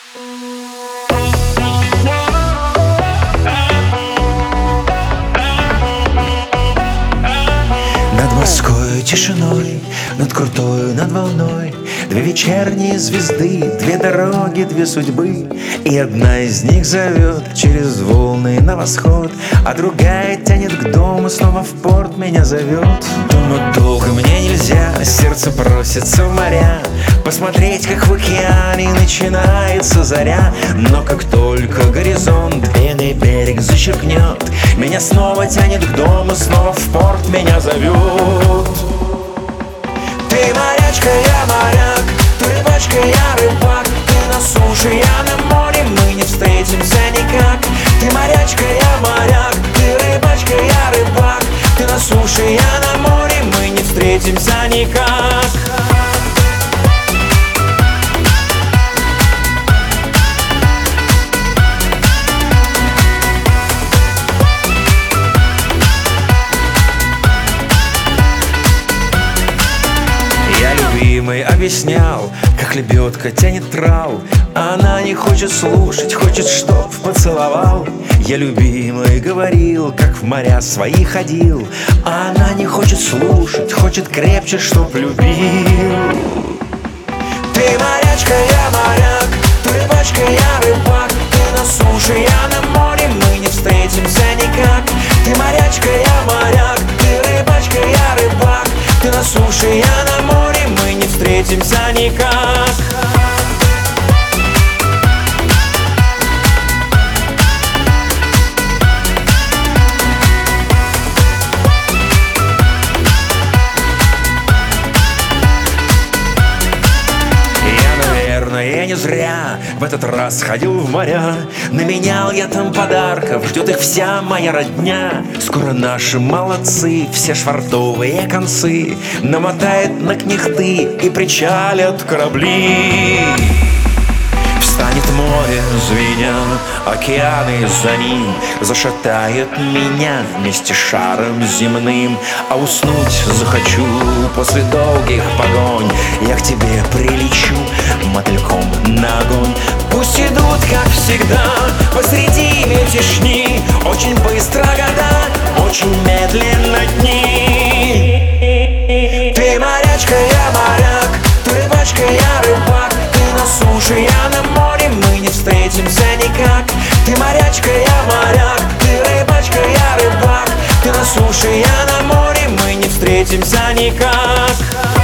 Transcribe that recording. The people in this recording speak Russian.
Над морской тишиной, над крутой, над волной две вечерние звезды, две дороги, две судьбы. И одна из них зовет через волны на восход, а другая тянет к дому, снова в порт меня зовет. Но долго мне нельзя, сердце просится в моря, посмотреть, как в океане начинается заря. Но как только горизонт длинный берег зачеркнет, меня снова тянет к дому, снова в порт меня зовет. Ты морячка, я моряк, ты рыбачка, я рыбак, ты на суше, я на море, мы не встретимся никак. Ты морячка, я моряк, ты рыбачка, я рыбак, ты на суше, я на море, мы не встретимся никак. Любимый объяснял, как лебедка тянет трал, а она не хочет слушать, хочет, чтоб поцеловал. Я любимый говорил, как в моря свои ходил, а она не хочет слушать, хочет крепче, чтоб любил. Ты морячка, я моряк, ты рыбачка, я рыбак, ты на суше, я на море, мы не встретимся никак. Ты морячка, я моряк, ты рыбачка, я рыбак, ты на суше, я на море, мы не встретимся никак. Я не зря в этот раз ходил в моря, наменял я там подарков, ждет их вся моя родня. Скоро наши молодцы, все швартовые концы, намотает на кнехты и причалят корабли. Встанет море, звеня, океаны за ним, зашатает меня вместе с шаром земным. А уснуть захочу после долгих погонь, я к тебе прилечу мотыльком на огонь. Пусть идут, как всегда, посреди мятежни, очень быстро года, очень медленно дни. Ты морячка, я моряк, ты рыбачка, я рыбак, ты на суше, я на море, мы не встретимся никак. Ты морячка, я моряк, ты рыбачка, я рыбак, ты на суше, я на море, мы не встретимся никак.